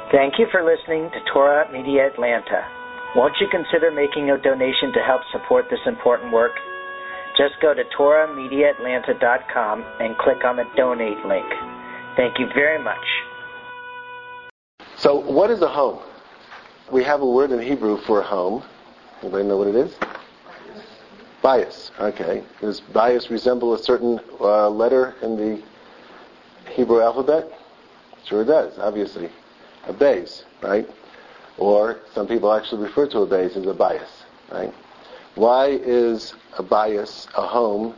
Thank you for listening to Torah Media Atlanta. Won't you consider making a donation to help support this important work? Just go to TorahMediaAtlanta.com and click on the donate link. Thank you very much. So, what is a home? We have a word in Hebrew for a home. Anybody know what it is? Bias. Okay. Does bias resemble a certain letter in the Hebrew alphabet? Sure it does, obviously. A base, right? Or some people actually refer to a base as a bias, right? Why is a bias, a home,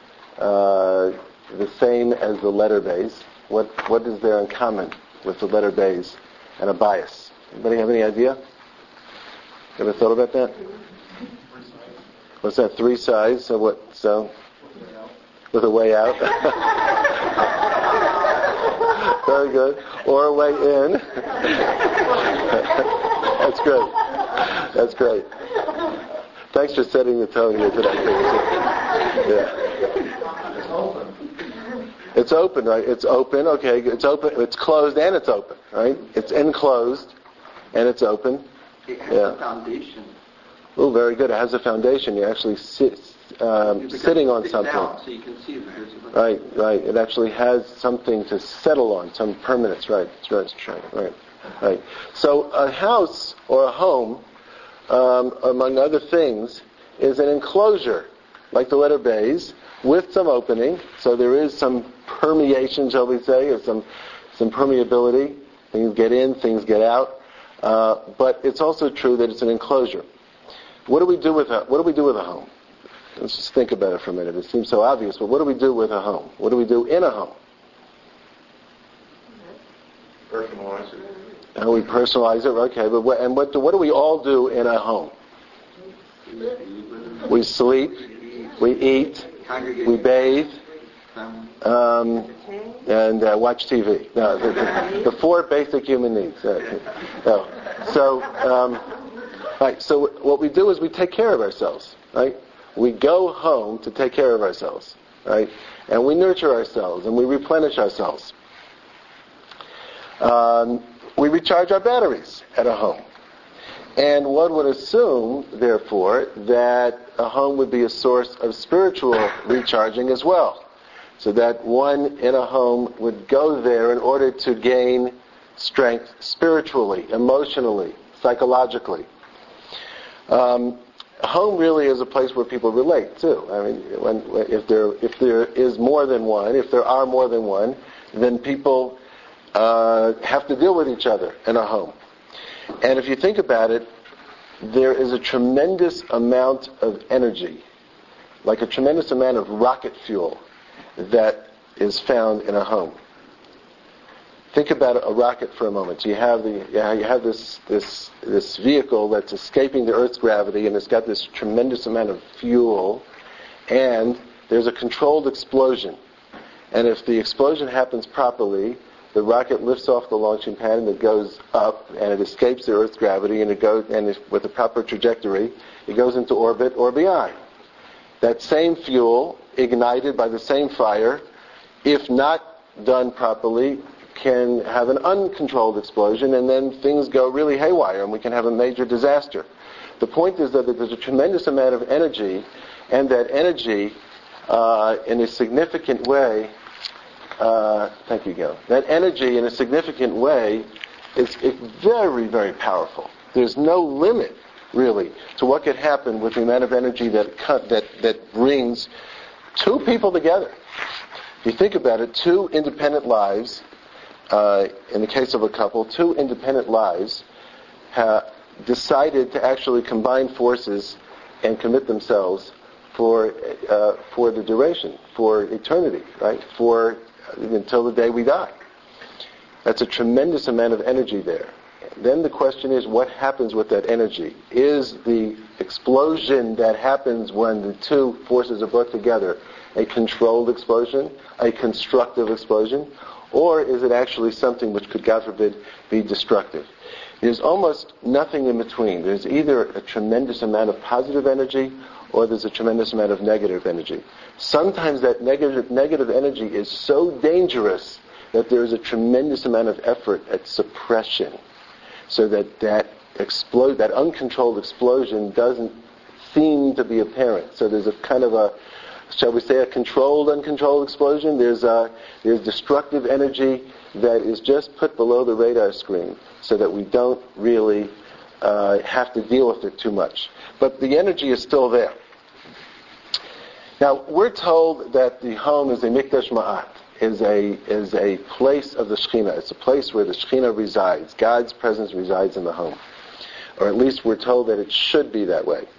the same as the letter base? What is there in common with the letter base and a bias? Anybody have any idea? Ever thought about that? What's that? 3 sides. So what? So with a way out. Very good. Or a way in. That's great. That's great. Thanks for setting the tone here today. Yeah. It's open. It's open, right? It's open. Okay. It's open. It's closed and it's open, right? It's enclosed and it's open. It has a foundation. Oh, very good. It has a foundation. You actually sitting on something. Down, so you can see that there's Right. It actually has something to settle on, some permanence. Right. Right. So a house or a home, among other things, is an enclosure, like the letter base, with some opening. So there is some permeation, shall we say, or some permeability. Things get in, things get out. But it's also true that it's an enclosure. What do we do with a home? Let's just think about it for a minute. It seems so obvious, but what do we do with a home? What do we do in a home? personalize it. And we personalize it, okay. But what do we all do in a home? We sleep, we eat, we bathe, and watch TV. No, the 4 basic human needs. Right. So what we do is we take care of ourselves, right? We go home to take care of ourselves, right? And we nurture ourselves and we replenish ourselves. We recharge our batteries at a home. And one would assume, therefore, that a home would be a source of spiritual recharging as well. So that one in a home would go there in order to gain strength spiritually, emotionally, psychologically. Home really is a place where people relate too. I mean, if there is more than one, if there are more than one, then people have to deal with each other in a home. And if you think about it, there is a tremendous amount of energy, like a tremendous amount of rocket fuel that is found in a home. Think about a rocket for a moment. You have this vehicle that's escaping the Earth's gravity, and it's got this tremendous amount of fuel, and there's a controlled explosion. And if the explosion happens properly, the rocket lifts off the launching pad and it goes up, and it escapes the Earth's gravity, and with the proper trajectory, it goes into orbit or beyond. That same fuel, ignited by the same fire, if not done properly, can have an uncontrolled explosion, and then things go really haywire, and we can have a major disaster. The point is that there's a tremendous amount of energy, and that energy, in a significant way, thank you, Gil. That energy, in a significant way, is very, very powerful. There's no limit, really, to what could happen with the amount of energy that brings 2 people together. If you think about it, 2 independent lives. In the case of a couple, 2 independent lives have decided to actually combine forces and commit themselves for the duration, for eternity, right? Until the day we die. That's a tremendous amount of energy there. Then the question is, what happens with that energy? Is the explosion that happens when the 2 forces are brought together a controlled explosion, a constructive explosion, or is it actually something which could, God forbid, be destructive? There's almost nothing in between. There's either a tremendous amount of positive energy or there's a tremendous amount of negative energy. Sometimes that negative energy is so dangerous that there is a tremendous amount of effort at suppression so that uncontrolled explosion doesn't seem to be apparent. So there's a kind of a, shall we say, a controlled, uncontrolled explosion. There's destructive energy that is just put below the radar screen so that we don't really have to deal with it too much. But the energy is still there. Now, we're told that the home is a mikdash ma'at, is a place of the Shekhinah. It's a place where the Shekhinah resides. God's presence resides in the home. Or at least we're told that it should be that way.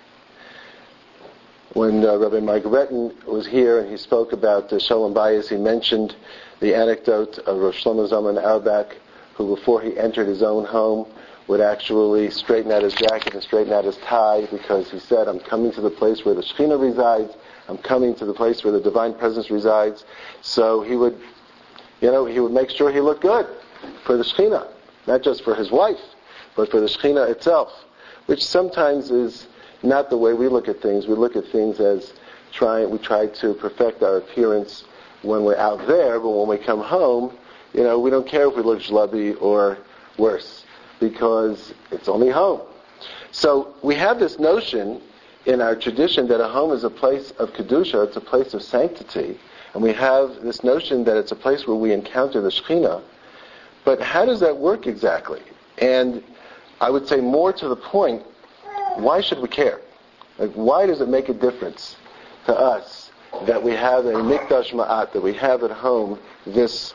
When Rabbi Mike Retton was here and he spoke about Shalom Bayis, he mentioned the anecdote of Rosh Shlomo Zalman Auerbach, who before he entered his own home would actually straighten out his jacket and straighten out his tie, because he said, I'm coming to the place where the Shekhinah resides, I'm coming to the place where the divine presence resides. So he would make sure he looked good for the Shekhinah, not just for his wife, but for the Shekhinah itself, which sometimes is not the way we look at things. We look at things as we try to perfect our appearance when we're out there, but when we come home, we don't care if we look schlubby or worse, because it's only home. So we have this notion in our tradition that a home is a place of kedusha, it's a place of sanctity, and we have this notion that it's a place where we encounter the Shekhinah. But how does that work exactly? And I would say more to the point, why should we care? Like, why does it make a difference to us that we have a mikdash ma'at, that we have at home this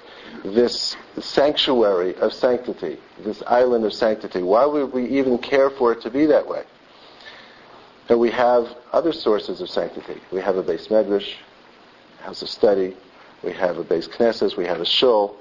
sanctuary of sanctity, this island of sanctity? Why would we even care for it to be that way? And we have other sources of sanctity. We have a Beis Medrash, house of study. We have a Beis Knesses. We have a shul.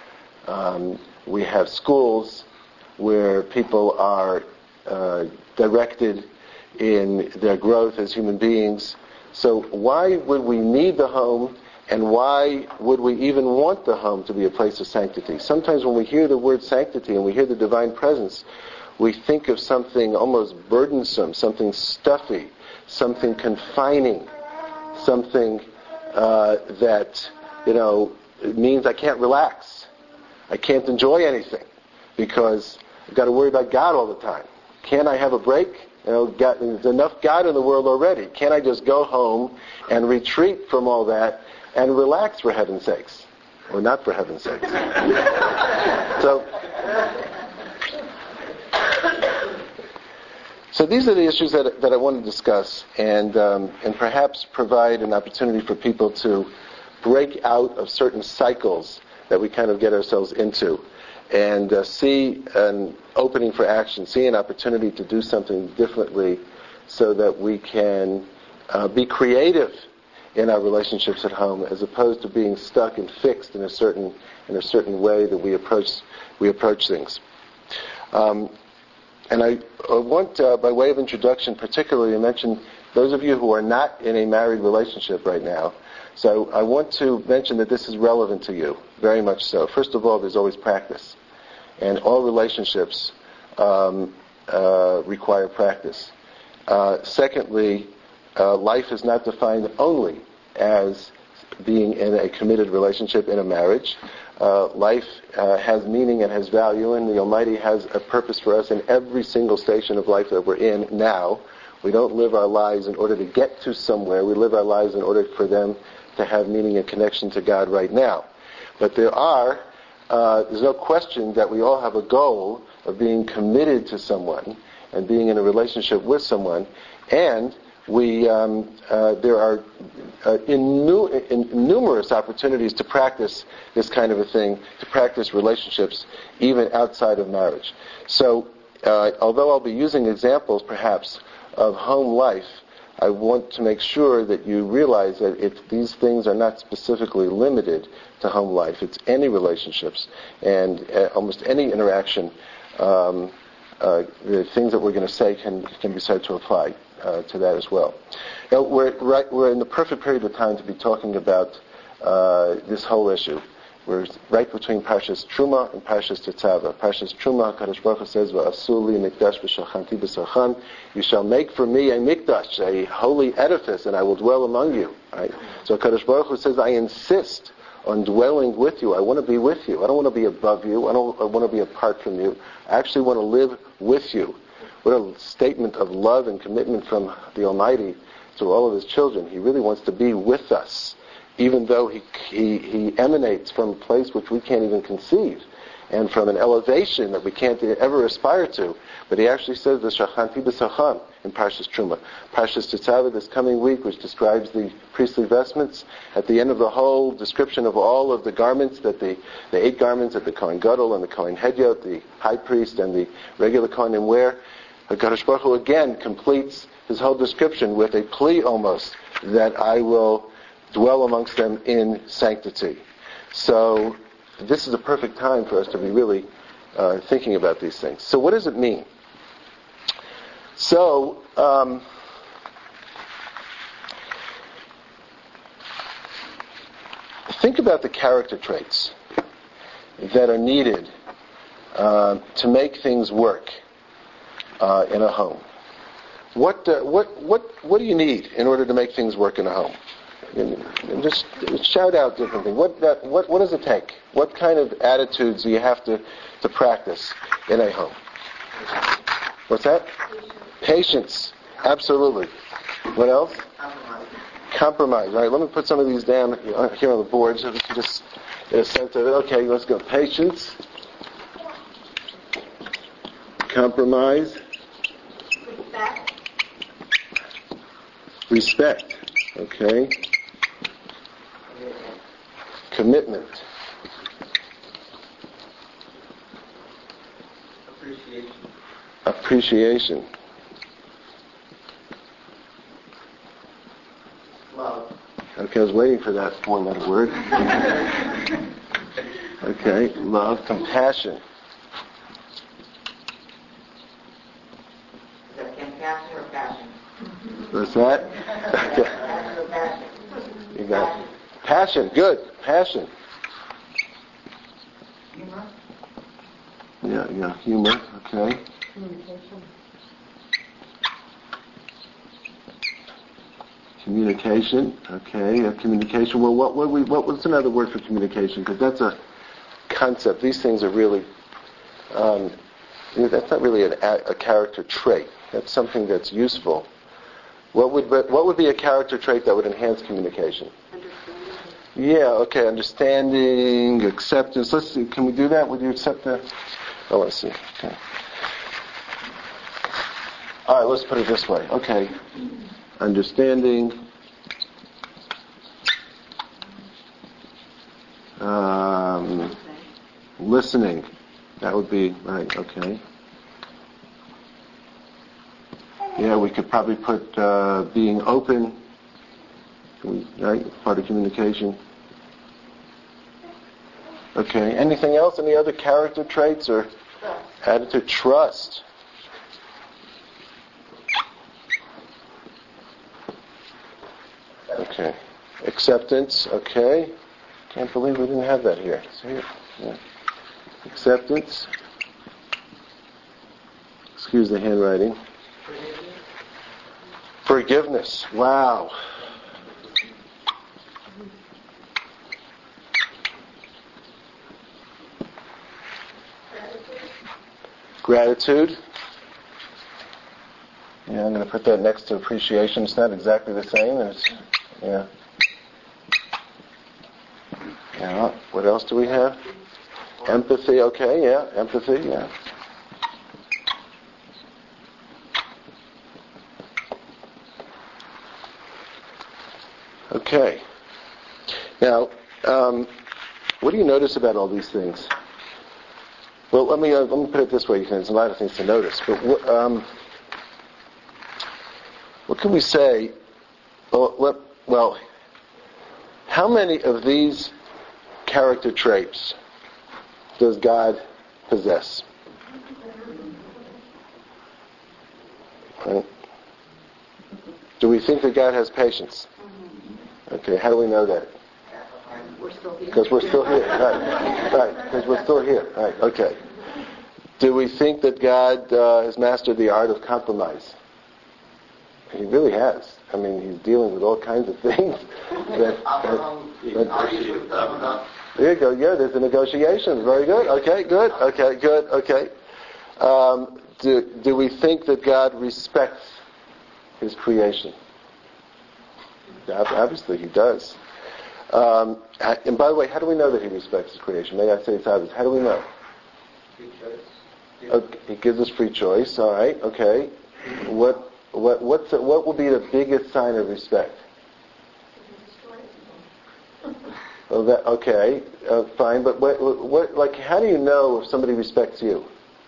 We have schools where people are directed in their growth as human beings. So why would we need the home, and why would we even want the home to be a place of sanctity? Sometimes when we hear the word sanctity and we hear the divine presence, we think of something almost burdensome, something stuffy, something confining, something that it means I can't relax. I can't enjoy anything because I've got to worry about God all the time. Can't I have a break? There's enough God in the world already. Can't I just go home and retreat from all that and relax, for heaven's sakes? Or not for heaven's sakes. So these are the issues that I want to discuss, and perhaps provide an opportunity for people to break out of certain cycles that we kind of get ourselves into, and see an opening for action, see an opportunity to do something differently, so that we can be creative in our relationships at home, as opposed to being stuck and fixed in a certain way that we approach things. And I want, by way of introduction, particularly to mention those of you who are not in a married relationship right now. So I want to mention that this is relevant to you, very much so. First of all, there's always practice. And all relationships require practice. Secondly, life is not defined only as being in a committed relationship in a marriage. Life has meaning and has value, and the Almighty has a purpose for us in every single station of life that we're in now. We don't live our lives in order to get to somewhere. We live our lives in order for them to have meaning and connection to God right now. But there's no question that we all have a goal of being committed to someone and being in a relationship with someone, and there are numerous opportunities to practice this kind of a thing, to practice relationships even outside of marriage. So, although I'll be using examples perhaps of home life, I want to make sure that you realize that these things are not specifically limited to home life. It's any relationships and almost any interaction. The things that we're going to say can be said to apply to that as well. Now, we're in the perfect period of time to be talking about this whole issue. We're right between Parshas Truma and Parshas Tetzaveh. Parshas Truma, HaKadosh Baruch Hu says, "V'asu li mikdash v'shachanti b'sarchan." You shall make for me a mikdash, a holy edifice, and I will dwell among you. Right? So HaKadosh Baruch Hu says, I insist on dwelling with you. I want to be with you. I don't want to be above you. I want to be apart from you. I actually want to live with you. What a statement of love and commitment from the Almighty to all of His children. He really wants to be with us, even though He emanates from a place which we can't even conceive, and from an elevation that we can't ever aspire to. But He actually says, "V'shachanti b'sacham" in Parshas Truma. Parshas Tetzaveh this coming week, which describes the priestly vestments, at the end of the whole description of all of the garments, that the 8 garments that the Kohen Gadol and the Kohen Hedyot, the high priest and the regular Kohanim wear, HaKadosh Baruch Hu again completes His whole description with a plea almost that I will dwell amongst them in sanctity. So this is a perfect time for us to be really thinking about these things. So what does it mean? So think about the character traits that are needed to make things work in a home. What do you need in order to make things work in a home? And just shout out different things. What does it take? What kind of attitudes do you have to practice in a home? What's that? Patience. Absolutely. What else? Compromise. All right, let me put some of these down here on the board so we can just get a sense of it. Okay, let's go. Patience. Compromise. Respect. Okay. Commitment. Appreciation. Love. Okay, I was waiting for that 4-letter word. Okay, love. Compassion. Is that compassion or passion? What's that? Okay. Passion or passion? You got it. Passion. Good. Passion. Humor? Yeah, humor. Okay. Communication. Okay, communication. Well, what's another word for communication? Because that's a concept. These things are really, that's not really a character trait. That's something that's useful. What would be a character trait that would enhance communication? Understanding. Yeah. Okay. Understanding, acceptance. Let's see. Can we do that? Would you accept that? Oh, let's see. Okay. All right. Let's put it this way. Okay. Understanding. Listening. That would be right. Okay. Yeah, we could probably put being open. Right, part of communication. Okay. Anything else? Any other character traits or attitude? Trust. Okay. Acceptance. Okay. Can't believe we didn't have that here. See? Yeah. Acceptance. Excuse the handwriting. Forgiveness. Wow. Gratitude. Yeah, I'm going to put that next to appreciation. It's not exactly the same. Yeah. What else do we have? Empathy. Okay. Yeah. Empathy. Yeah. Okay. Now, what do you notice about all these things? Well, let me put it this way. There's a lot of things to notice, but what can we say? Well, how many of these character traits does God possess? Right? Do we think that God has patience? Okay, how do we know that? We're still here. Because we're still here. Right. Because we're still here. Right. Okay. Do we think that God has mastered the art of compromise? He really has. I mean, he's dealing with all kinds of things. There you go. Yeah, there's the negotiations. Very good. Okay, good. Okay, good. Okay. Do we think that God respects His creation? Obviously, He does. And by the way, how do we know that He respects His creation? May I say it's obvious. How do we know? Free choice. Okay, He gives us free choice. All right. Okay. What will be the biggest sign of respect? Oh, fine. But what? How do you know if somebody respects you?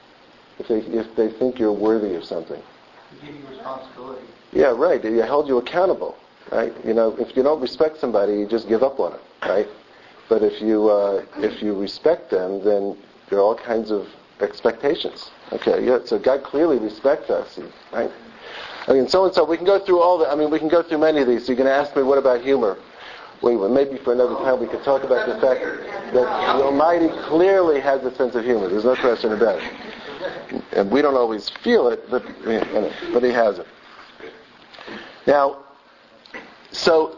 If they think you're worthy of something? They give you responsibility. Yeah, right. They hold you accountable, right? If you don't respect somebody, you just give up on it, right? But if you respect them, then there are all kinds of expectations. Okay. Yeah. So God clearly respects us, right? I mean, so and so. We can go through all the. I mean, we can go through many of these. So you're going to ask me, what about humor? Well, maybe for another time we could talk about the fact that the Almighty clearly has a sense of humor. There's no question about it. And we don't always feel it, but He has it. Now, so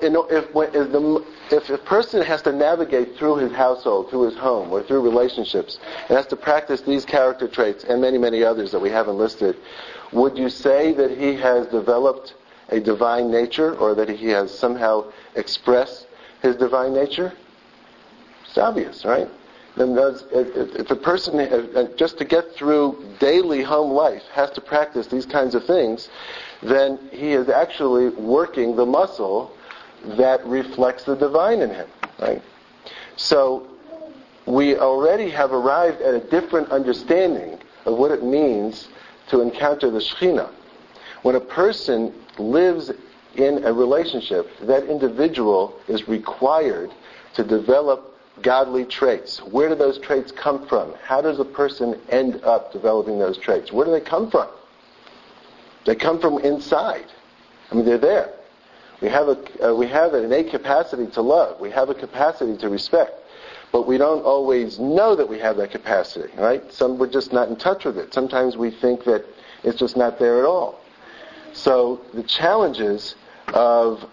if a person has to navigate through his household, through his home, or through relationships, and has to practice these character traits and many, many others that we haven't listed, would you say that he has developed a divine nature, or that he has somehow expressed his divine nature? It's obvious, right? Then if a person, just to get through daily home life, has to practice these kinds of things, then he is actually working the muscle that reflects the divine in him, right? So we already have arrived at a different understanding of what it means to encounter the Shekhinah. When a person lives in a relationship, that individual is required to develop godly traits. Where do those traits come from? How does a person end up developing those traits? Where do they come from? They come from inside. I mean, they're there. We have an innate capacity to love. We have a capacity to respect. But we don't always know that we have that capacity, right? We're just not in touch with it. Sometimes we think that it's just not there at all. So the challenges of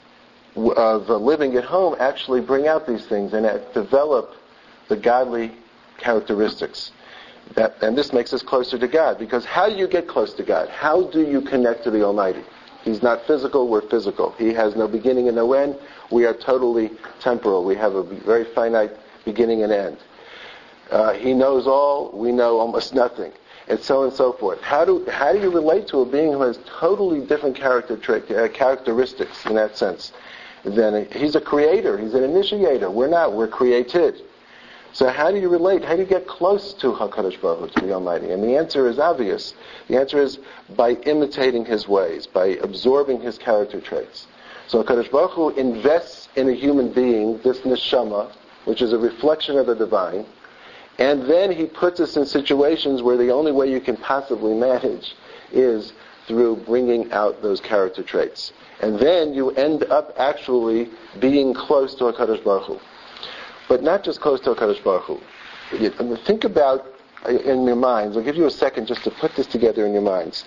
living at home actually bring out these things and develop the godly characteristics. And this makes us closer to God. Because how do you get close to God? How do you connect to the Almighty? He's not physical, we're physical. He has no beginning and no end. We are totally temporal. We have a very finite beginning and end. He knows all, we know almost nothing. And so forth. How do you relate to a being who has totally different characteristics in that sense? Then he's a creator, he's an initiator. We're not, we're created. So how do you relate? How do you get close to HaKadosh Baruch Hu, to the Almighty? And the answer is obvious. The answer is by imitating His ways, by absorbing His character traits. So HaKadosh Baruch Hu invests in a human being, this neshama, which is a reflection of the divine, and then He puts us in situations where the only way you can possibly manage is through bringing out those character traits. And then you end up actually being close to HaKadosh Baruch Hu. But not just close to HaKadosh Baruch Hu. Think about, in your minds, I'll give you a second just to put this together in your minds.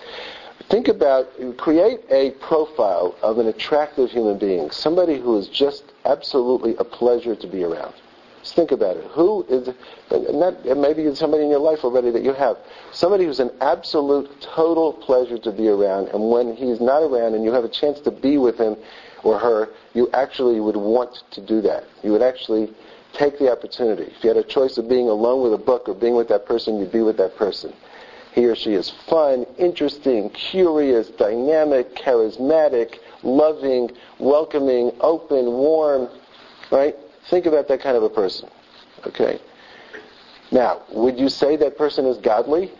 Create a profile of an attractive human being, somebody who is just absolutely a pleasure to be around. Just think about it. Who is, maybe it's somebody in your life already that you have, somebody who's an absolute, total pleasure to be around, and when he's not around and you have a chance to be with him or her, you actually would want to do that. You would actually take the opportunity. If you had a choice of being alone with a book or being with that person, you'd be with that person. He or she is fun, interesting, curious, dynamic, charismatic, loving, welcoming, open, warm, right? Think about that kind of a person. Okay. Now, would you say that person is godly?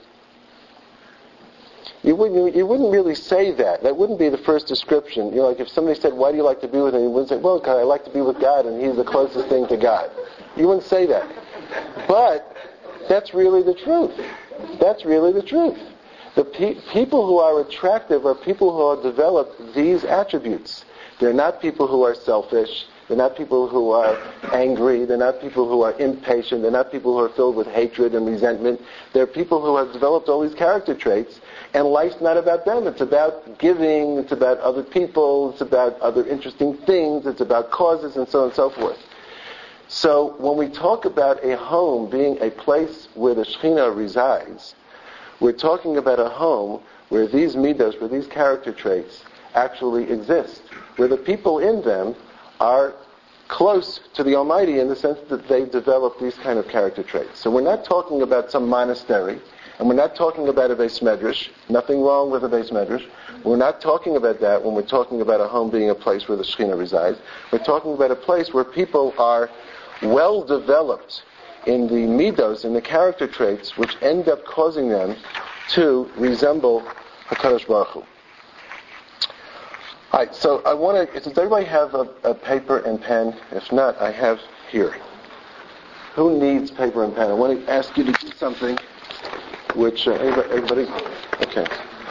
You wouldn't really say that. That wouldn't be the first description. Like if somebody said, why do you like to be with him? You wouldn't say, well, I like to be with God and He's the closest thing to God. You wouldn't say that. But that's really the truth. That's really the truth. The people who are attractive are people who have developed these attributes. They're not people who are selfish. They're not people who are angry. They're not people who are impatient. They're not people who are filled with hatred and resentment. They're people who have developed all these character traits, and life's not about them. It's about giving. It's about other people. It's about other interesting things. It's about causes and so on and so forth. So when we talk about a home being a place where the Shekhinah resides, we're talking about a home where these midos, where these character traits actually exist, where the people in them are close to the Almighty in the sense that they develop these kind of character traits. So we're not talking about some monastery, and we're not talking about a Beis Medrash. Nothing wrong with a Beis Medrash. We're not talking about that when we're talking about a home being a place where the Shekhinah resides. We're talking about a place where people are well developed in the midos, in the character traits, which end up causing them to resemble HaKadosh Baruch Hu. Alright, so I want to, does everybody have a paper and pen? If not, I have here. Who needs paper and pen? I want to ask you to do something which, everybody? Okay.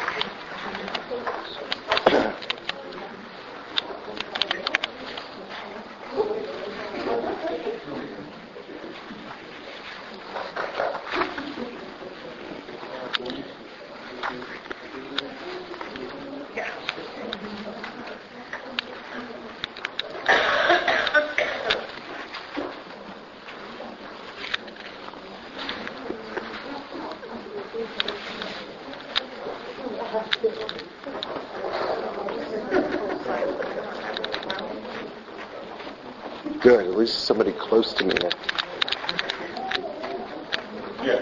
Good, at least somebody close to me. Yeah.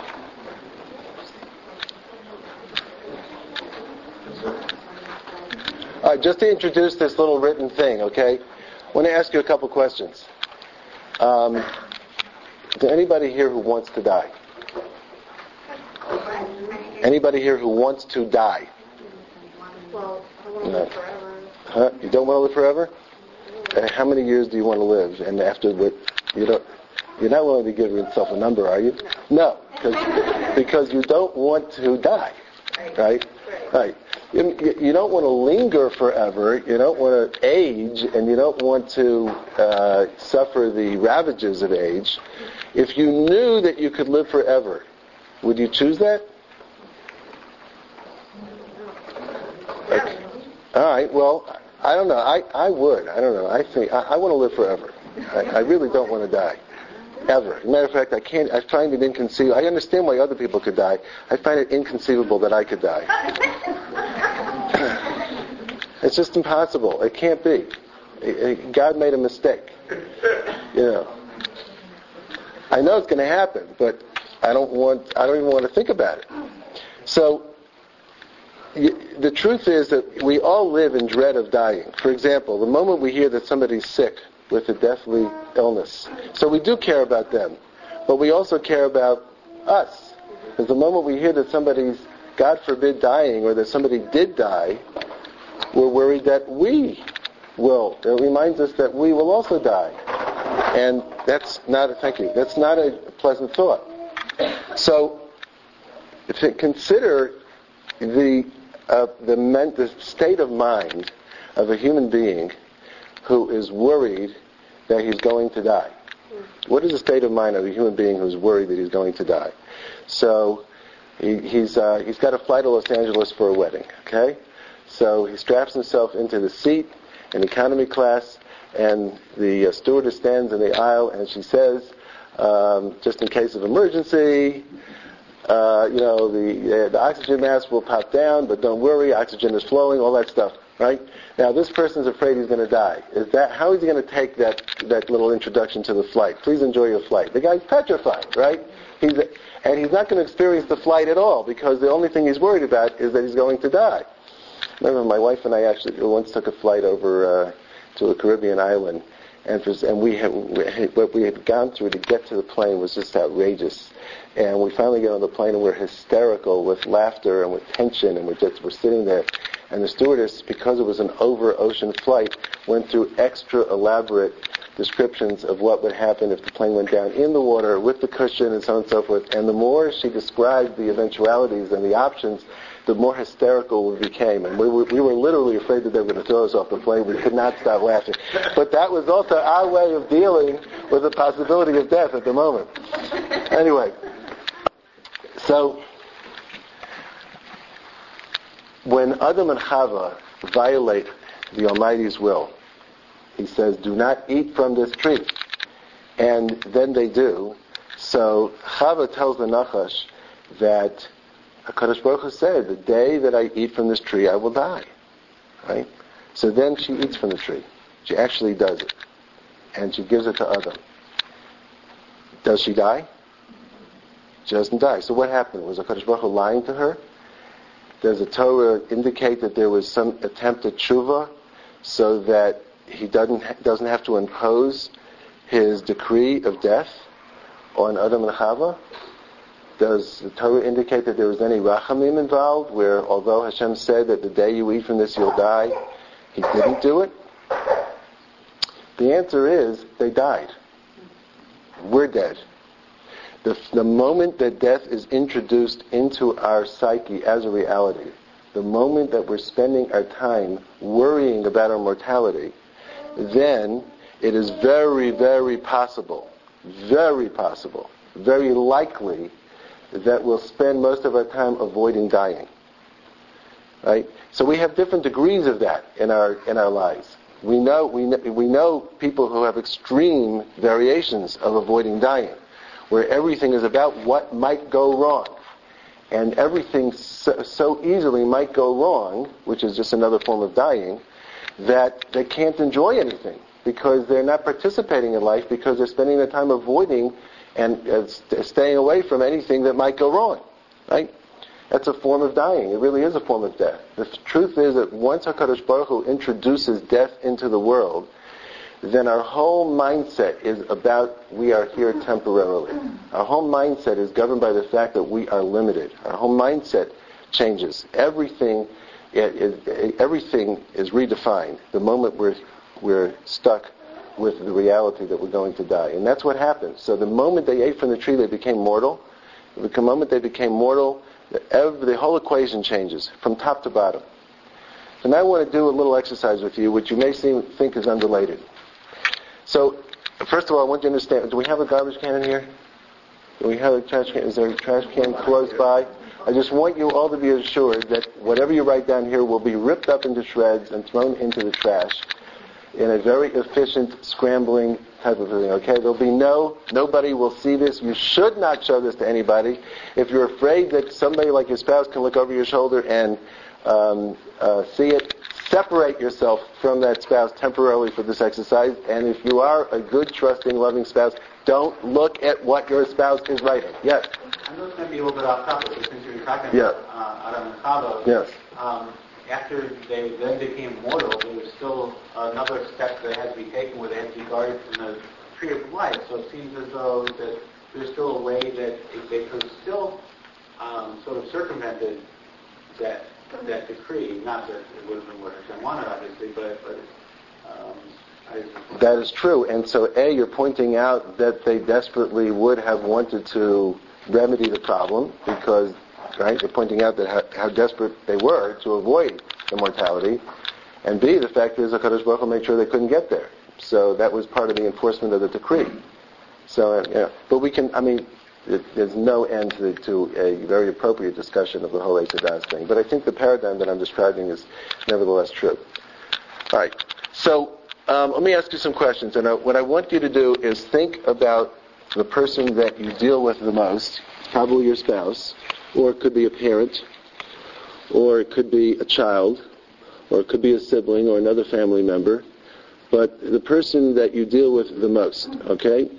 All right, just to introduce this little written thing, okay? I want to ask you a couple questions. Is there anybody here who wants to die? Anybody here who wants to die? Well, I want to live forever. Huh? You don't want to live forever? How many years do you want to live? And after what, you're not willing to give yourself a number, are you? No, because you don't want to die, right? Right. You don't want to linger forever. You don't want to age, and you don't want to suffer the ravages of age. If you knew that you could live forever, would you choose that? Okay. All right. Well, I don't know. I would. I don't know. I think I want to live forever. I really don't want to die. Ever. As a matter of fact, I find it inconceivable. I understand why other people could die. I find it inconceivable that I could die. It's just impossible. It can't be. God made a mistake. You know. I know it's going to happen, but I don't even want to think about it. So, the truth is that we all live in dread of dying. For example, the moment we hear that somebody's sick with a deathly illness, so we do care about them, but we also care about us. Because the moment we hear that somebody's, God forbid, dying, or that somebody did die, we're worried that we will. It reminds us that we will also die. And that's not a pleasant thought. So, consider the state of mind of a human being who is worried that he's going to die. What is the state of mind of a human being who's worried that he's going to die? So he's got a flight to Los Angeles for a wedding. Okay, so he straps himself into the seat in economy class, and the stewardess stands in the aisle, and she says, just in case of emergency, the oxygen mask will pop down, but don't worry, oxygen is flowing, all that stuff, right? Now, this person's afraid he's going to die. How is he going to take that little introduction to the flight? Please enjoy your flight. The guy's petrified, right? He's not going to experience the flight at all, because the only thing he's worried about is that he's going to die. Remember, my wife and I actually once took a flight over to a Caribbean island, and what we had gone through to get to the plane was just outrageous. And we finally get on the plane and we're hysterical with laughter and with tension, and we're sitting there. And the stewardess, because it was an over-ocean flight, went through extra elaborate descriptions of what would happen if the plane went down in the water with the cushion and so on and so forth. And the more she described the eventualities and the options, the more hysterical we became. And we were literally afraid that they were going to throw us off the plane. We could not stop laughing. But that was also our way of dealing with the possibility of death at the moment. Anyway, so when Adam and Chava violate the Almighty's will, He says, do not eat from this tree. And then they do. So Chava tells the Nachash that HaKadosh Baruch Hu said, the day that I eat from this tree, I will die. Right? So then she eats from the tree. She actually does it. And she gives it to Adam. Does she die? She doesn't die. So what happened? Was HaKadosh Baruch Hu lying to her? Does the Torah indicate that there was some attempt at tshuva so that he doesn't have to impose his decree of death on Adam and Chava? Does the Torah indicate that there was any rachamim involved, where although Hashem said that the day you eat from this you'll die, He didn't do it? The answer is, they died. We're dead. The moment that death is introduced into our psyche as a reality, the moment that we're spending our time worrying about our mortality, then it is very, very possible, very likely that we'll spend most of our time avoiding dying. Right? So we have different degrees of that in our lives. We know people who have extreme variations of avoiding dying, where everything is about what might go wrong. And everything so easily might go wrong, which is just another form of dying, that they can't enjoy anything because they're not participating in life, because they're spending their time avoiding and staying away from anything that might go wrong. Right? That's a form of dying. It really is a form of death. The truth is that once HaKadosh Baruch Hu introduces death into the world, then our whole mindset is about we are here temporarily. Our whole mindset is governed by the fact that we are limited. Our whole mindset changes. Everything is redefined the moment we're stuck with the reality that we're going to die. And that's what happened. So the moment they ate from the tree, they became mortal. The moment they became mortal, the whole equation changes from top to bottom. So now I want to do a little exercise with you, which you may think is unrelated. So, first of all, I want you to understand, do we have a garbage can in here? Do we have a trash can? Is there a trash can close by? I just want you all to be assured that whatever you write down here will be ripped up into shreds and thrown into the trash in a very efficient, scrambling type of thing, okay? There'll be nobody will see this. You should not show this to anybody. If you're afraid that somebody like your spouse can look over your shoulder and see it, separate yourself from that spouse temporarily for this exercise. And if you are a good, trusting, loving spouse, don't look at what your spouse is writing. Yes? I know it's going to be a little bit off topic, but since you were talking about Adam and Chava, yes. After they then became mortal, there was still another step that had to be taken where they had to be guarded from the tree of life. So it seems as though that there's still a way that they could still sort of circumvented that decree. Not that it would have been what Hashem wanted, obviously, but that is true. And so, you're pointing out that they desperately would have wanted to remedy the problem because, right, they're pointing out that how desperate they were to avoid immortality. And B, the fact is HaKadosh Baruch Hu made sure they couldn't get there. So that was part of the enforcement of the decree. So, but we can, there's no end to a very appropriate discussion of the whole Eitz thing. But I think the paradigm that I'm describing is nevertheless true. All right. So let me ask you some questions. And what I want you to do is think about the person that you deal with the most, probably your spouse, or it could be a parent, or it could be a child, or it could be a sibling or another family member. But the person that you deal with the most, okay?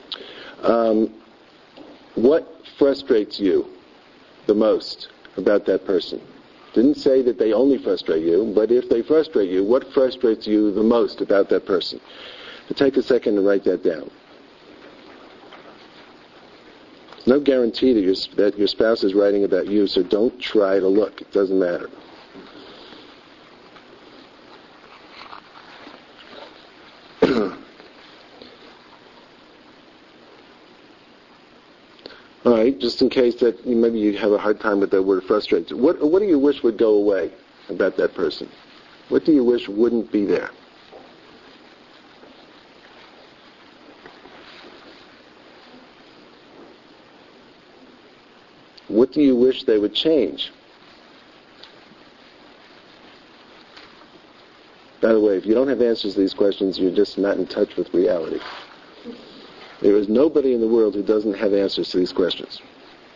What frustrates you the most about that person? Didn't say that they only frustrate you, but if they frustrate you, what frustrates you the most about that person? So take a second and write that down. There's no guarantee that your spouse is writing about you, so don't try to look. It doesn't matter. All right? Just in case that maybe you have a hard time with that word frustrated. What do you wish would go away about that person? What do you wish wouldn't be there? What do you wish they would change? By the way, if you don't have answers to these questions, you're just not in touch with reality. There is nobody in the world who doesn't have answers to these questions.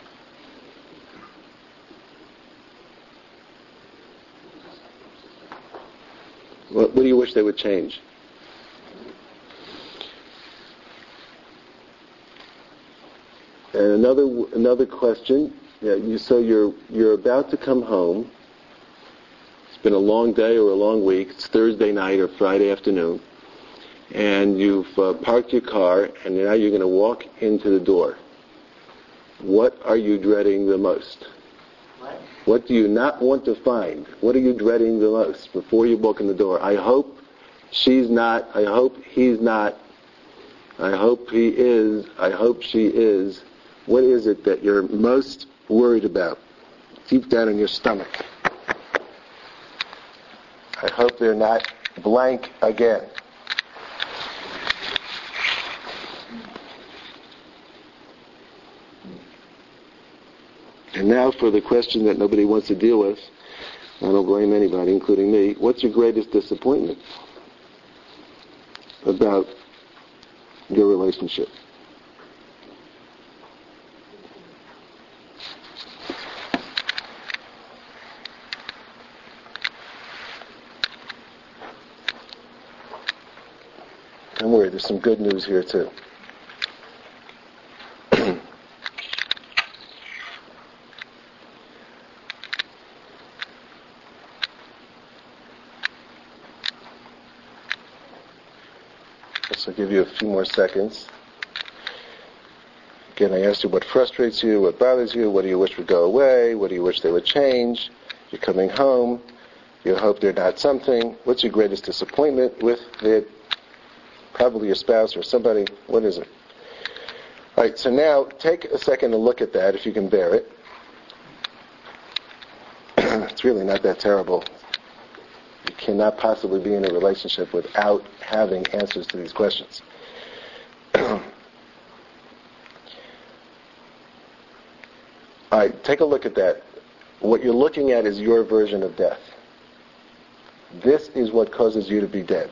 What do you wish they would change? And another question. So you're about to come home. It's been a long day or a long week. It's Thursday night or Friday afternoon. And you've parked your car, and now you're going to walk into the door. What are you dreading the most? What do you not want to find? What are you dreading the most before you walk in the door? I hope she's not. I hope he's not. I hope he is. I hope she is. What is it that you're most worried about? Deep down in your stomach. I hope they're not blank again. And now for the question that nobody wants to deal with. I don't blame anybody, including me. What's your greatest disappointment about your relationship? Don't worry, there's some good news here too. I'll give you a few more seconds. Again, I asked you what frustrates you, what bothers you, what do you wish would go away, what do you wish they would change. You're coming home. You hope they're not something. What's your greatest disappointment with it? Probably your spouse or somebody. What is it? All right, so now take a second to look at that if you can bear it. It's really not that terrible. You cannot possibly be in a relationship without having answers to these questions. All right, take a look at that. What you're looking at is your version of death. This is what causes you to be dead.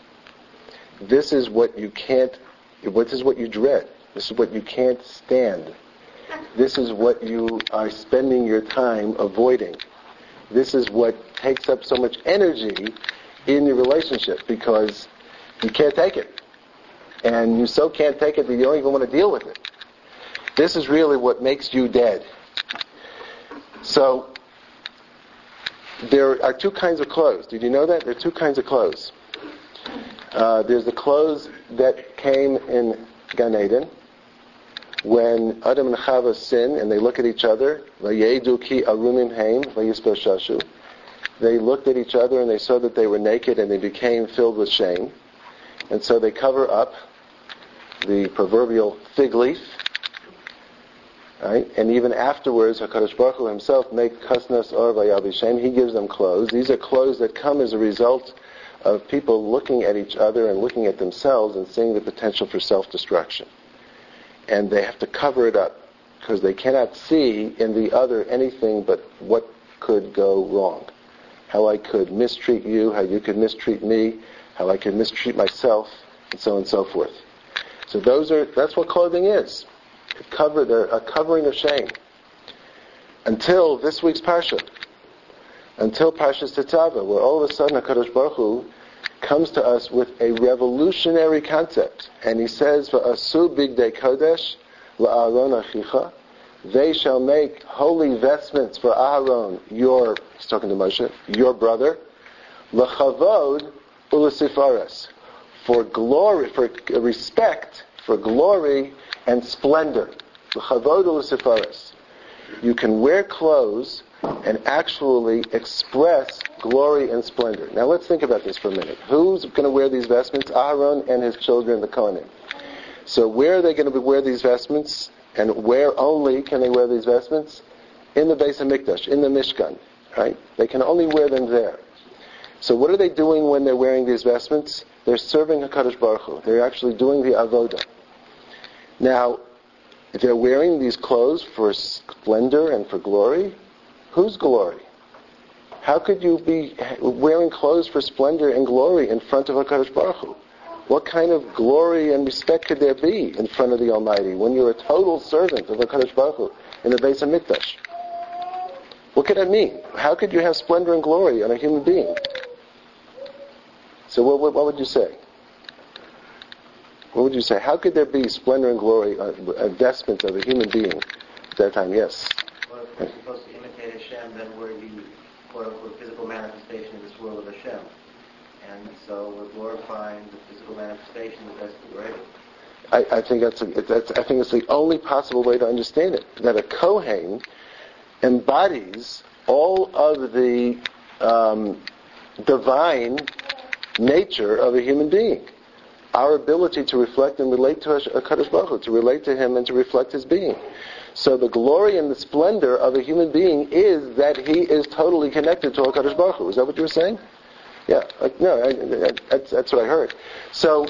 This is what you can't, this is what you dread. This is what you can't stand. This is what you are spending your time avoiding. This is what takes up so much energy in your relationship because you can't take it. And you so can't take it that you don't even want to deal with it. This is really what makes you dead. So, there are two kinds of clothes. Did you know that? There are two kinds of clothes. There's the clothes that came in Gan Eden when Adam and Chava sin and they look at each other. Vayedu ki arumim heim vayisposhashu. They looked at each other and they saw that they were naked and they became filled with shame. And so they cover up the proverbial fig leaf. Right? And even afterwards, HaKadosh Baruch Hu himself make kasnas or vayalbishem. He gives them clothes. These are clothes that come as a result of people looking at each other and looking at themselves and seeing the potential for self-destruction. And they have to cover it up because they cannot see in the other anything but what could go wrong. How I could mistreat you, how you could mistreat me, how I could mistreat myself, and so on and so forth. So that's what clothing is. A covering of shame. Until this week's Parsha. Until Parshas Tetzaveh, where all of a sudden HaKadosh Baruch Hu comes to us with a revolutionary concept. And he says, V'asu bigdei kodesh la'aron achicha. They shall make holy vestments for Aharon, he's talking to Moshe, your brother, l'chavod u'l'sifaras. For glory, for respect, for glory and splendor. L'chavod u'l'sifaras. You can wear clothes and actually express glory and splendor. Now let's think about this for a minute. Who's going to wear these vestments? Aharon and his children, the Kohanim. So where are they going to wear these vestments? And where only can they wear these vestments? In the Beis HaMikdash, in the Mishkan, right? They can only wear them there. So what are they doing when they're wearing these vestments? They're serving HaKadosh Baruch Hu. They're actually doing the avodah. Now, if they're wearing these clothes for splendor and for glory, whose glory? How could you be wearing clothes for splendor and glory in front of HaKadosh Baruch Hu? What kind of glory and respect could there be in front of the Almighty when you're a total servant of HaKadosh Baruch Hu in the Beis HaMikdash? What could that mean? How could you have splendor and glory on a human being? So what would you say? What would you say? How could there be splendor and glory, vestments of a human being at that time? Yes? Well, if we're supposed to imitate Hashem, then we're the quote-unquote physical manifestation of this world of Hashem. And so we're glorifying the physical manifestation of the best we're able. I think it's the only possible way to understand it. That a Kohen embodies all of the divine nature of a human being. Our ability to reflect and relate to HaKadosh Baruch Hu, to relate to Him and to reflect His being. So the glory and the splendor of a human being is that he is totally connected to HaKadosh Baruch Hu. Is that what you were saying? Yeah. That's what I heard. So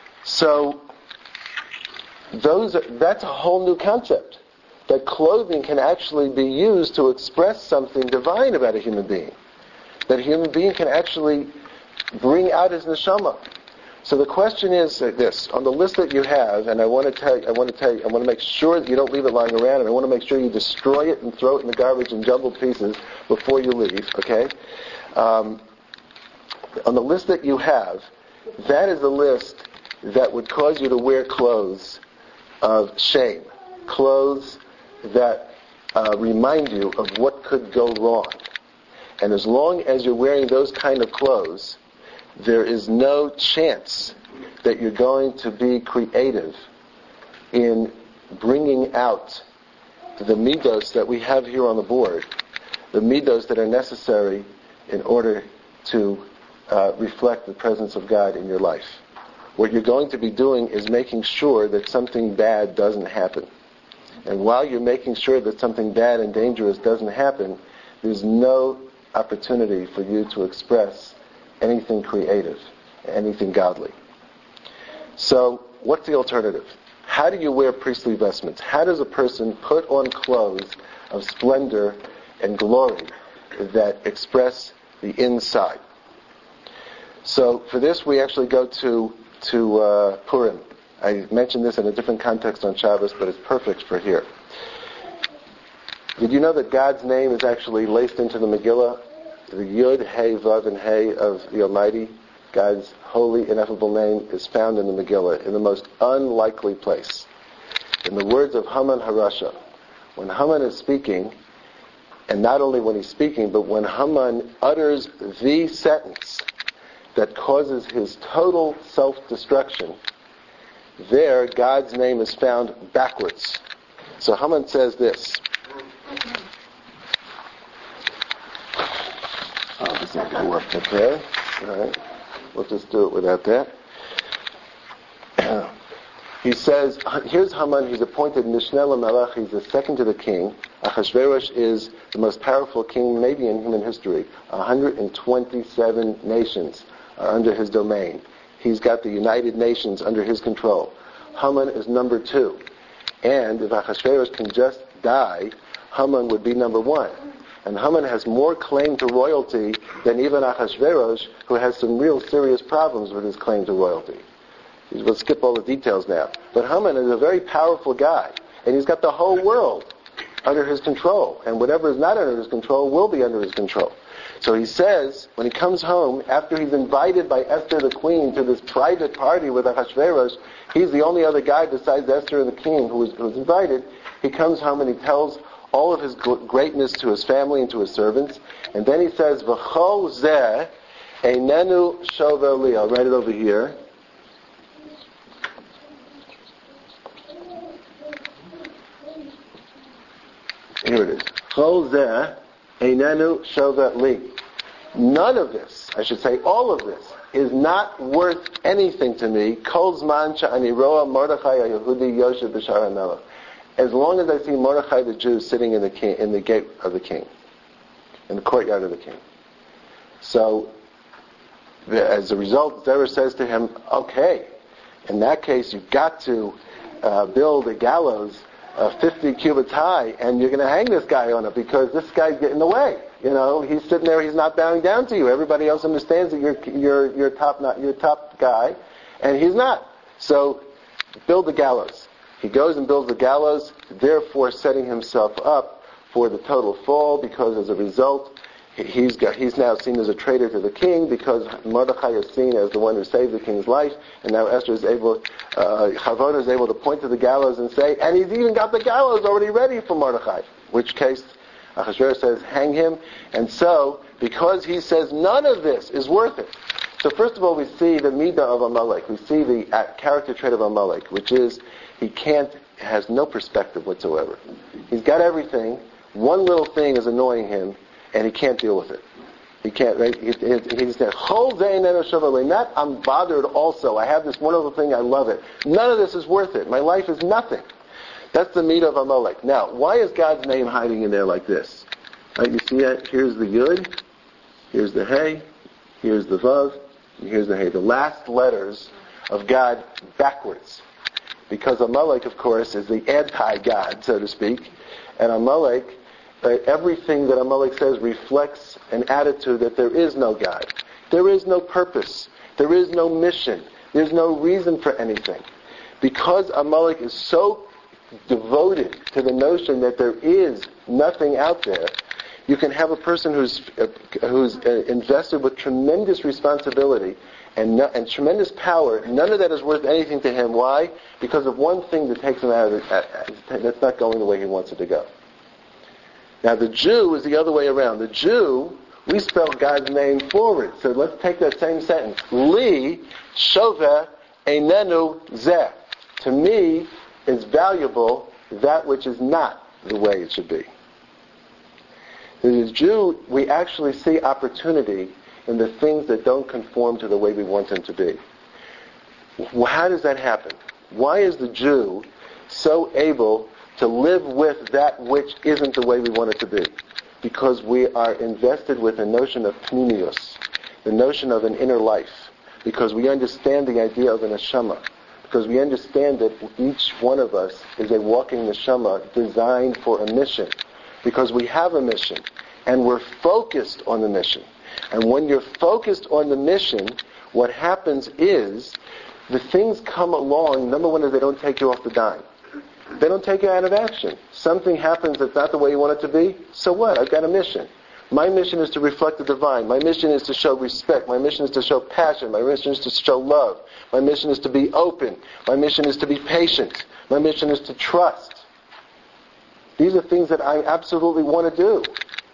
that's a whole new concept. That clothing can actually be used to express something divine about a human being. That a human being can actually bring out his neshama. So the question is this: on the list that you have, and I want to make sure that you don't leave it lying around, and I want to make sure you destroy it and throw it in the garbage in jumbled pieces before you leave. Okay? On the list that you have, that is the list that would cause you to wear clothes of shame, clothes that remind you of what could go wrong. And as long as you're wearing those kind of clothes, there is no chance that you're going to be creative in bringing out the midos that we have here on the board, the midos that are necessary in order to reflect the presence of God in your life. What you're going to be doing is making sure that something bad doesn't happen. And while you're making sure that something bad and dangerous doesn't happen, there's no opportunity for you to express anything creative, anything godly. So, what's the alternative? How do you wear priestly vestments? How does a person put on clothes of splendor and glory that express the inside? So, for this we actually go to Purim. I mentioned this in a different context on Shabbos, but it's perfect for here. Did you know that God's name is actually laced into the Megillah? The Yud, Hey, Vav, and Hey of the Almighty, God's holy, ineffable name, is found in the Megillah in the most unlikely place. In the words of Haman Harasha. When Haman is speaking, and not only when he's speaking, but when Haman utters the sentence that causes his total self-destruction, there God's name is found backwards. So Haman says this. Oh, this isn't going to work. Okay. All right. We'll just do it without that. He says, here's Haman. He's appointed Mishneh LaMelech. He's the second to the king. Achashverosh is the most powerful king maybe in human history. 127 nations are under his domain. He's got the United Nations under his control. Haman is number 2. And if Achashverosh can just die, Haman would be number 1. And Haman has more claim to royalty than even Achashverosh, who has some real serious problems with his claim to royalty. We'll skip all the details now. But Haman is a very powerful guy, and he's got the whole world under his control. And whatever is not under his control will be under his control. So he says, when he comes home, after he's invited by Esther the queen to this private party with Achashverosh, he's the only other guy besides Esther and the king who was invited. He comes home and he tells all of his greatness to his family and to his servants. And then he says, V'chol zeh einenu shover li. I'll write it over here. Here it is. Chol zeh einenu shover li. None of this, I should say all of this, is not worth anything to me. Kol zman she'ani roa Mordechai HaYehudi yoshev b'shar HaMelech. as long as I see Mordechai the Jew sitting in the gate of the king, in the courtyard of the king. So, as a result, Zerah says to him, okay, in that case you've got to build a gallows 50 cubits high, and you're going to hang this guy on it because this guy's getting in the way. He's sitting there, he's not bowing down to you. Everybody else understands that you're top guy, and he's not. So, build the gallows. He goes and builds the gallows, therefore setting himself up for the total fall, because as a result, he's now seen as a traitor to the king, because Mordechai is seen as the one who saved the king's life, and now Esther is Chavona is able to point to the gallows and say, and he's even got the gallows already ready for Mordechai. In which case, Achashverosh says, hang him. And so, because he says none of this is worth it. So first of all, we see the midah of Amalek. We see the character trait of Amalek, which is has no perspective whatsoever. He's got everything. One little thing is annoying him, and he can't deal with it. He can't, right? He's there. Not, I'm bothered also. I have this wonderful thing, I love it. None of this is worth it. My life is nothing. That's the midah of Amalek. Now, why is God's name hiding in there like this? Right, you see that? Here's the Yud, here's the Hey, here's the Vav, and here's the Hey. The last letters of God backwards. Because Amalek, of course, is the anti-God, so to speak. And Amalek, everything that Amalek says reflects an attitude that there is no God. There is no purpose. There is no mission. There's no reason for anything. Because Amalek is so devoted to the notion that there is nothing out there, you can have a person who's invested with tremendous responsibility and tremendous power. None of that is worth anything to him. Why? Because of one thing that takes him out of it, that's not going the way he wants it to go. Now the Jew is the other way around. The Jew, we spell God's name forward. So let's take that same sentence. Li shove einenu zeh. To me is valuable that which is not the way it should be. As a Jew, we actually see opportunity in the things that don't conform to the way we want them to be. How does that happen? Why is the Jew so able to live with that which isn't the way we want it to be? Because we are invested with a notion of pnimius, the notion of an inner life. Because we understand the idea of an neshama. Because we understand that each one of us is a walking neshama designed for a mission. Because we have a mission, and we're focused on the mission. And when you're focused on the mission, what happens is the things come along. Number one is they don't take you off the dime. They don't take you out of action. Something happens that's not the way you want it to be. So what? I've got a mission. My mission is to reflect the divine. My mission is to show respect. My mission is to show passion. My mission is to show love. My mission is to be open. My mission is to be patient. My mission is to trust. These are things that I absolutely want to do.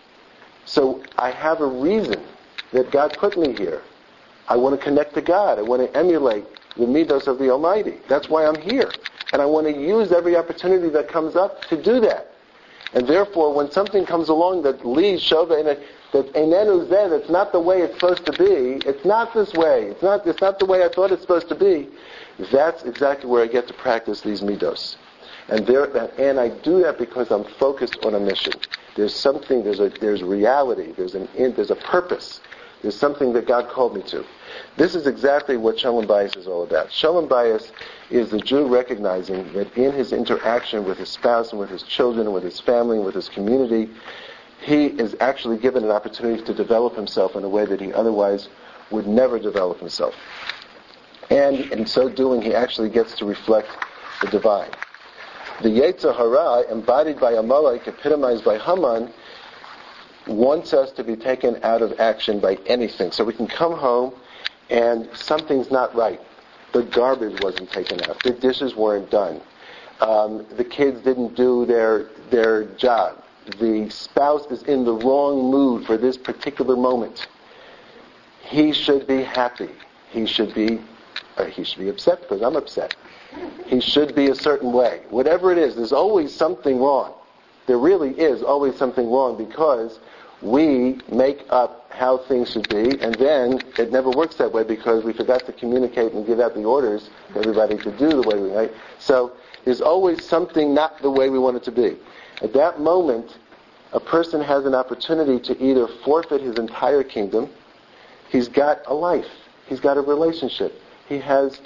So I have a reason that God put me here. I want to connect to God. I want to emulate the midos of the Almighty. That's why I'm here. And I want to use every opportunity that comes up to do that. And therefore, when something comes along that leads Shova that einenu zeh, that's not the way it's supposed to be, it's not this way, it's not the way I thought it's supposed to be, that's exactly where I get to practice these midos. And I do that because I'm focused on a mission. There's something, there's reality, there's a purpose. There's something that God called me to. This is exactly what Shalom Bayis is all about. Shalom Bayis is the Jew recognizing that in his interaction with his spouse and with his children and with his family and with his community, he is actually given an opportunity to develop himself in a way that he otherwise would never develop himself. And in so doing, he actually gets to reflect the divine. The Yetzer Hara, embodied by Amalek, epitomized by Haman, wants us to be taken out of action by anything. So we can come home and something's not right. The garbage wasn't taken out. The dishes weren't done. The kids didn't do their job. The spouse is in the wrong mood for this particular moment. He should be happy. He should be upset because I'm upset. He should be a certain way. Whatever it is, there's always something wrong. There really is always something wrong because we make up how things should be, and then it never works that way because we forgot to communicate and give out the orders for everybody to do the way we like. So there's always something not the way we want it to be. At that moment, a person has an opportunity to either forfeit his entire kingdom. He's got a life. He's got a relationship. He has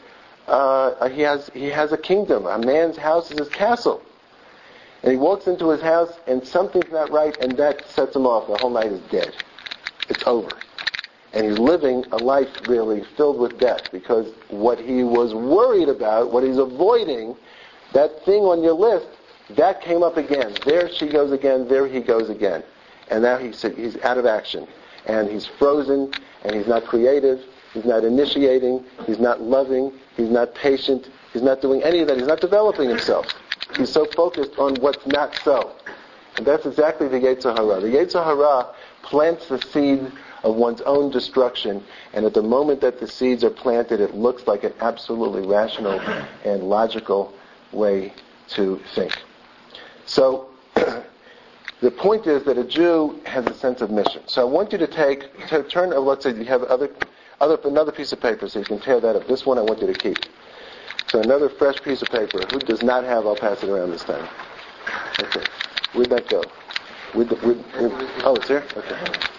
a kingdom. A man's house is his castle. And he walks into his house and something's not right, and that sets him off. The whole night is dead. It's over. And he's living a life really filled with death, because what he was worried about, what he's avoiding, that thing on your list, that came up again. There she goes again, there he goes again. And now he's out of action. And he's frozen, and he's not creative, he's not initiating, he's not loving, he's not patient, he's not doing any of that, he's not developing himself. He's so focused on what's not so. And that's exactly the Yetzer Hara. The Yetzer Hara plants the seed of one's own destruction, and at the moment that the seeds are planted, it looks like an absolutely rational and logical way to think. So, the point is that a Jew has a sense of mission. So I want you to turn, let's say you have another piece of paper, so you can tear that up. This one I want you to keep. So another fresh piece of paper. Who does not have, I'll pass it around this time. Okay. Where'd that go? Oh, it's here? Okay.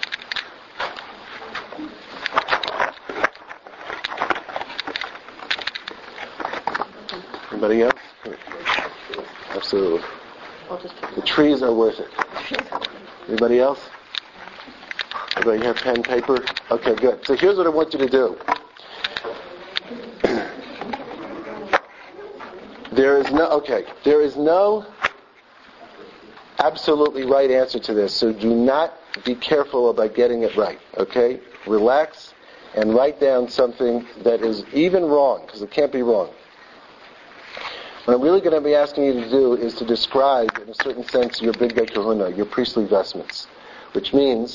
Anybody else? Absolutely. The trees are worth it. Anybody else? Anybody have pen, paper? Okay, good. So here's what I want you to do. There is no absolutely right answer to this, so do not be careful about getting it right, okay? Relax and write down something that is even wrong, because it can't be wrong. What I'm really going to be asking you to do is to describe, in a certain sense, your Bigdei Kahuna, your priestly vestments, which means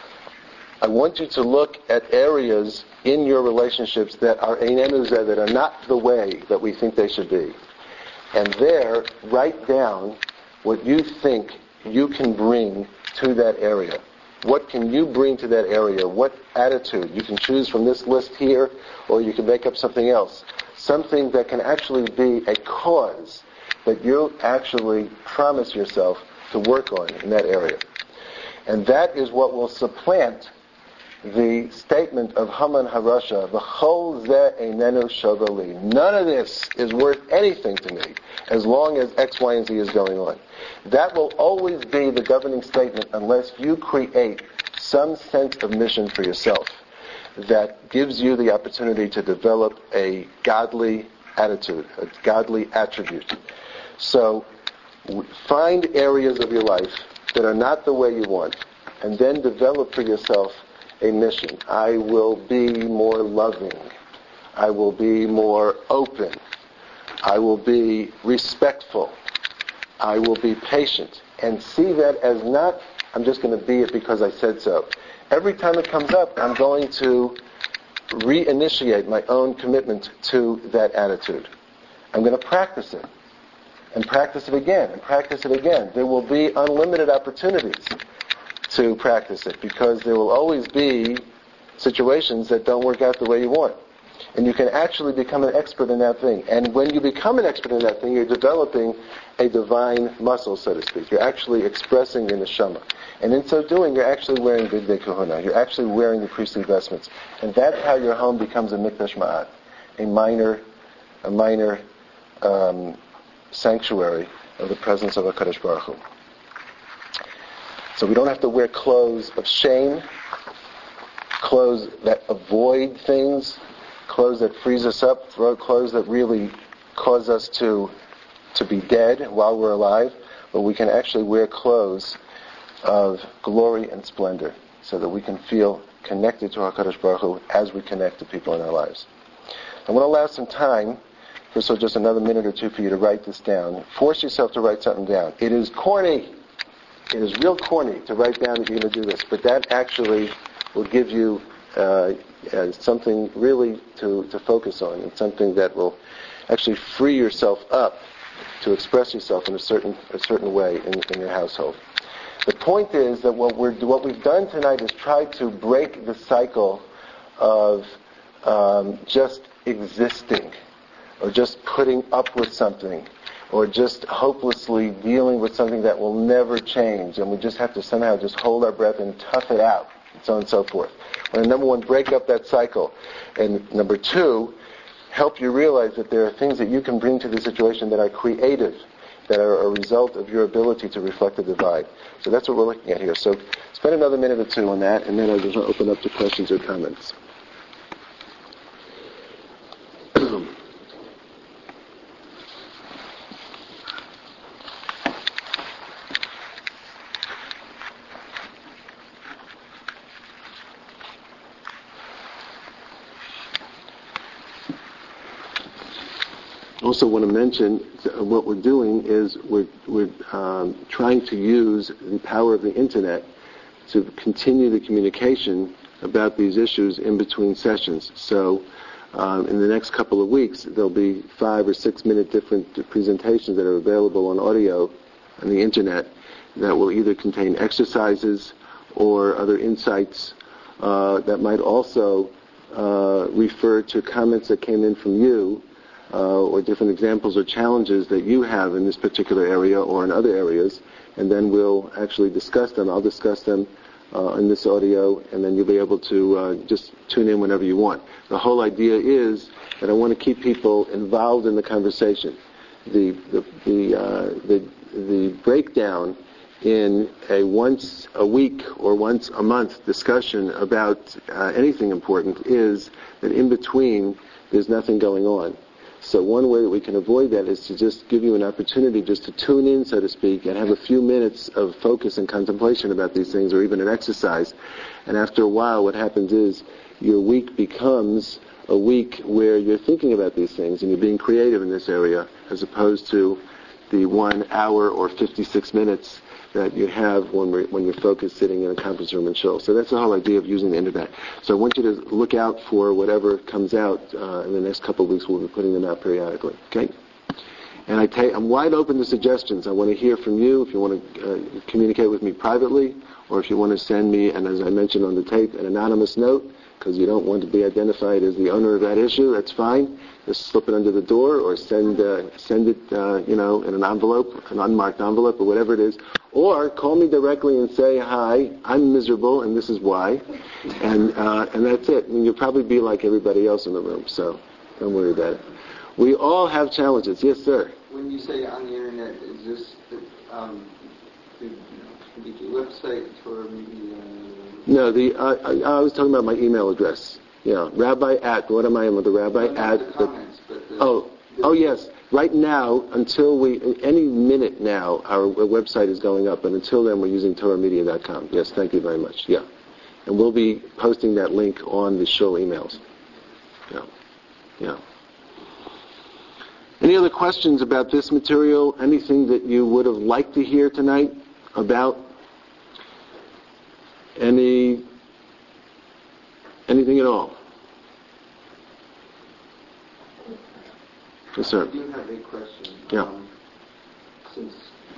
I want you to look at areas in your relationships that are einenu zeh, that are not the way that we think they should be. And there, write down what you think you can bring to that area. What can you bring to that area? What attitude? You can choose from this list here, or you can make up something else. Something that can actually be a cause that you actually promise yourself to work on in that area. And that is what will supplant the statement of Haman HaRasha, V'chol zeh einenu shova li. None of this is worth anything to me as long as X, Y, and Z is going on. That will always be the governing statement unless you create some sense of mission for yourself that gives you the opportunity to develop a godly attitude, a godly attribute. So find areas of your life that are not the way you want, and then develop for yourself a mission. I will be more loving. I will be more open. I will be respectful. I will be patient. And see that as not, I'm just going to be it because I said so. Every time it comes up, I'm going to reinitiate my own commitment to that attitude. I'm going to practice it. And practice it again. And practice it again. There will be unlimited opportunities to practice it, because there will always be situations that don't work out the way you want. And you can actually become an expert in that thing. And when you become an expert in that thing, you're developing a divine muscle, so to speak. You're actually expressing your neshama. And in so doing, you're actually wearing Bigdei Kahuna. You're actually wearing the priestly vestments. And that's how your home becomes a mikdash ma'at, a minor sanctuary of the presence of HaKadosh Baruch Hu. So we don't have to wear clothes of shame, clothes that avoid things, clothes that freeze us up, clothes that really cause us to be dead while we're alive, but we can actually wear clothes of glory and splendor so that we can feel connected to HaKadosh Baruch Hu as we connect to people in our lives. I want to allow some time, so just another minute or two for you to write this down. Force yourself to write something down. It is corny. It is real corny to write down that you're going to do this, but that actually will give you something really to focus on, and something that will actually free yourself up to express yourself in a certain way in your household. The point is that what we've done tonight is try to break the cycle of just existing, or just putting up with something, or just hopelessly dealing with something that will never change, and we just have to somehow just hold our breath and tough it out, and so on and so forth. And number one, break up that cycle. And number two, help you realize that there are things that you can bring to the situation that are creative, that are a result of your ability to reflect the divide. So that's what we're looking at here. So spend another minute or two on that, and then I'll just open up to questions or comments. Also want to mention what we're doing is we're trying to use the power of the internet to continue the communication about these issues in between sessions. So in the next couple of weeks, there'll be 5 or 6 minute different presentations that are available on audio on the internet that will either contain exercises or other insights that might also refer to comments that came in from you, or different examples or challenges that you have in this particular area or in other areas, and then we'll actually discuss them. I'll discuss them in this audio, and then you'll be able to just tune in whenever you want. The whole idea is that I want to keep people involved in the conversation. The breakdown in a once a week or once a month discussion about anything important is that in between there's nothing going on. So one way that we can avoid that is to just give you an opportunity just to tune in, so to speak, and have a few minutes of focus and contemplation about these things, or even an exercise. And after a while, what happens is your week becomes a week where you're thinking about these things and you're being creative in this area, as opposed to the 1 hour or 56 minutes that you have when you're focused sitting in a conference room and chill. So that's the whole idea of using the internet. So I want you to look out for whatever comes out in the next couple of weeks. We'll be putting them out periodically. Okay? And I'm wide open to suggestions. I want to hear from you if you want to communicate with me privately, or if you want to send me, and as I mentioned on the tape, an anonymous note, because you don't want to be identified as the owner of that issue. That's fine. Just slip it under the door, or send it, in an envelope, an unmarked envelope, or whatever it is. Or call me directly and say, "Hi, I'm miserable, and this is why," and that's it. I mean, you'll probably be like everybody else in the room, so don't worry about it. We all have challenges. Yes, sir. When you say on the internet, is this the website or maybe? No, I was talking about my email address. Yeah, Rabbi at, what am I in with the Rabbi at? The comments, but oh yes. Right now, any minute now, our website is going up, and until then we're using TorahMedia.com. Yes, thank you very much. Yeah. And we'll be posting that link on the show emails. Yeah. Any other questions about this material? Anything that you would have liked to hear tonight about? Anything at all? Yes, sir. I do have a question. Yeah. Since,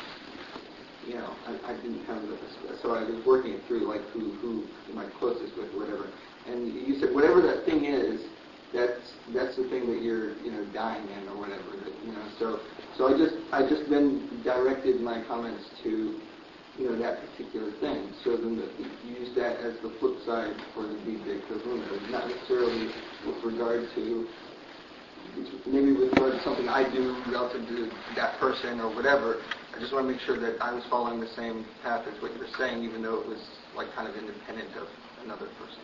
I didn't have so I was working it through, like, who am I closest with, whatever. And you said whatever that thing is, that's the thing that you're, dying in or whatever. So I just then directed my comments to, that particular thing. So then you use that as the flip side for the Big Kahuna, not necessarily with regard to, maybe with regard to something I do relative to that person or whatever. I just want to make sure that I was following the same path as what you were saying, even though it was like kind of independent of another person.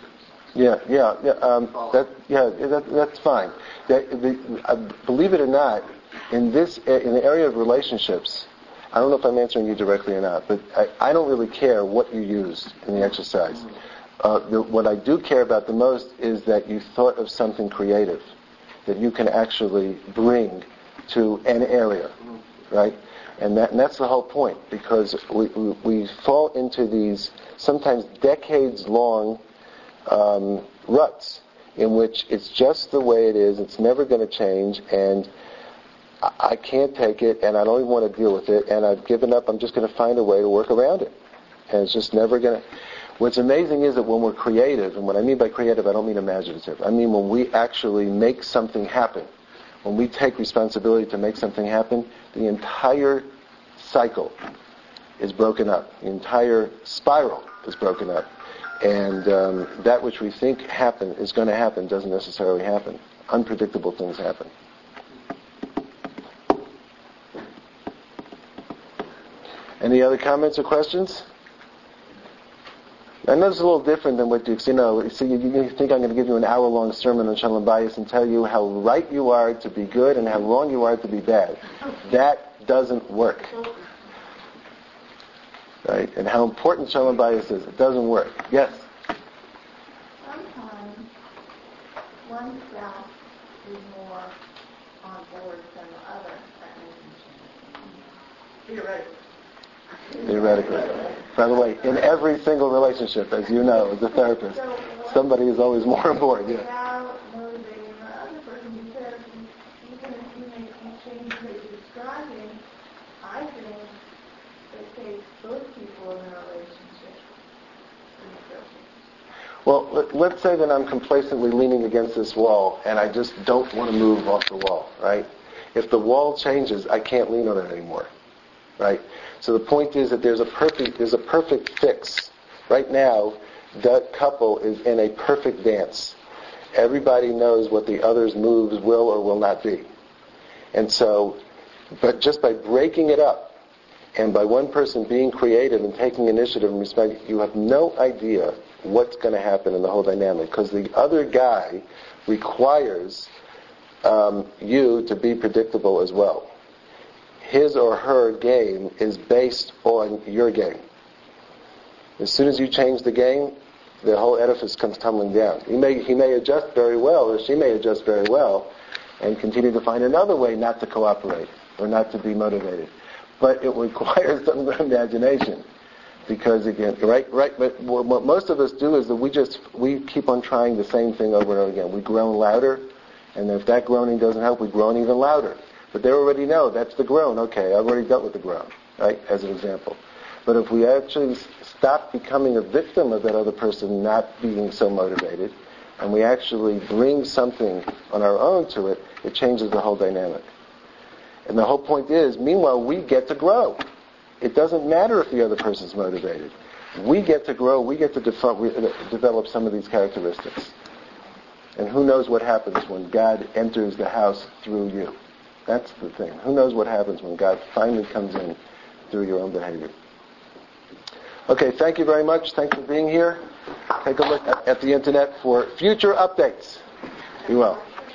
That's fine. Believe it or not, in the area of relationships, I don't know if I'm answering you directly or not, but I don't really care what you used in the exercise. What I do care about the most is that you thought of something creative that you can actually bring to an area, right? And that's the whole point, because we fall into these sometimes decades-long ruts in which it's just the way it is, it's never going to change, and I can't take it, and I don't even want to deal with it, and I've given up, I'm just going to find a way to work around it. And it's just never going to... What's amazing is that when we're creative, and what I mean by creative, I don't mean imaginative, I mean when we actually make something happen, when we take responsibility to make something happen, the entire cycle is broken up. The entire spiral is broken up. And that which we think is going to happen doesn't necessarily happen. Unpredictable things happen. Any other comments or questions? I know it's a little different than what you think I'm going to give you an hour-long sermon on Shalom Bayis and tell you how right you are to be good and how wrong you are to be bad. That doesn't work. Right? And how important Shalom Bayis is. It doesn't work. Yes? Sometimes one spouse is more on board than the other. Theoretically. By the way, in every single relationship, as you know, as a therapist, somebody is always more on board. Yeah. Without motivating the other person, because even if you make these changes that you're describing, I think it takes both people in a relationship to change. Well, let's say that I'm complacently leaning against this wall and I just don't want to move off the wall, right? If the wall changes, I can't lean on it anymore, right? So the point is that there's a perfect fix. Right now, that couple is in a perfect dance. Everybody knows what the other's moves will or will not be. And so, but just by breaking it up, and by one person being creative and taking initiative and respect, you have no idea what's going to happen in the whole dynamic. Because the other guy requires you to be predictable as well. His or her game is based on your game. As soon as you change the game, the whole edifice comes tumbling down. He may adjust very well, or she may adjust very well, and continue to find another way not to cooperate or not to be motivated. But it requires some imagination, because again, right. But what most of us do is that we keep on trying the same thing over and over again. We groan louder, and if that groaning doesn't help, we groan even louder. But they already know that's the groan. Okay, I've already dealt with the groan, right? As an example. But if we actually stop becoming a victim of that other person not being so motivated, and we actually bring something on our own to it, it changes the whole dynamic. And the whole point is, meanwhile, we get to grow. It doesn't matter if the other person's motivated. We get to grow. We get to develop some of these characteristics. And who knows what happens when God enters the house through you. That's the thing. Who knows what happens when God finally comes in through your own behavior. Okay, thank you very much. Thanks for being here. Take a look at the internet for future updates. Be well.